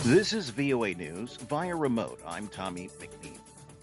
This is VOA News via remote. I'm Tommy McNeil.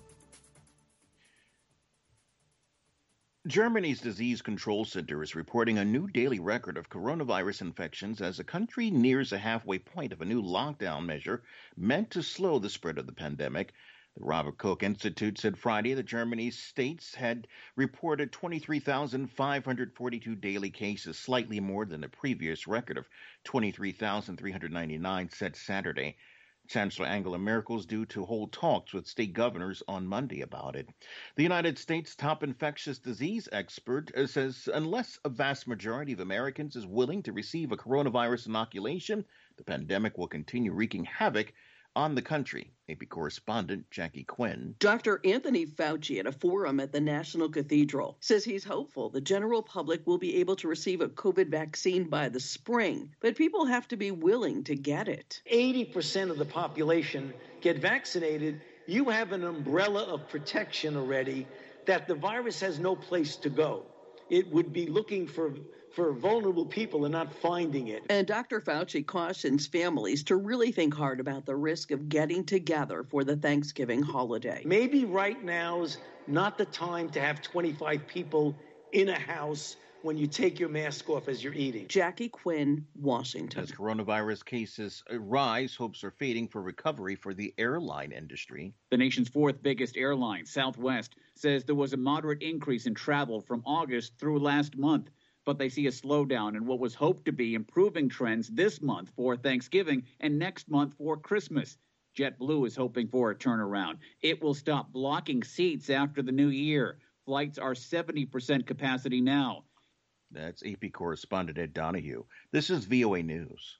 Germany's Disease Control Center is reporting a new daily record of coronavirus infections as the country nears a halfway point of a new lockdown measure meant to slow the spread of the pandemic. The Robert Koch Institute said Friday that Germany's states had reported 23,542 daily cases, slightly more than the previous record of 23,399 set Saturday. Chancellor Angela Merkel is due to hold talks with state governors on Monday about it. The United States' top infectious disease expert says unless a vast majority of Americans is willing to receive a coronavirus inoculation, the pandemic will continue wreaking havoc on the country. AP correspondent Jackie Quinn. Dr. Anthony Fauci at a forum at the National Cathedral says he's hopeful the general public will be able to receive a COVID vaccine by the spring, but people have to be willing to get it. 80% of the population get vaccinated. You have an umbrella of protection already that the virus has no place to go. It would be looking for vulnerable people and not finding it. And Dr. Fauci cautions families to really think hard about the risk of getting together for the Thanksgiving holiday. Maybe right now's not the time to have 25 people in a house when you take your mask off as you're eating. Jackie Quinn, Washington. As coronavirus cases rise, hopes are fading for recovery for the airline industry. The nation's fourth biggest airline, Southwest, says there was a moderate increase in travel from August through last month, but they see a slowdown in what was hoped to be improving trends this month for Thanksgiving and next month for Christmas. JetBlue is hoping for a turnaround. It will stop blocking seats after the new year. Flights are 70% capacity now. That's AP correspondent Ed Donahue. This is VOA News.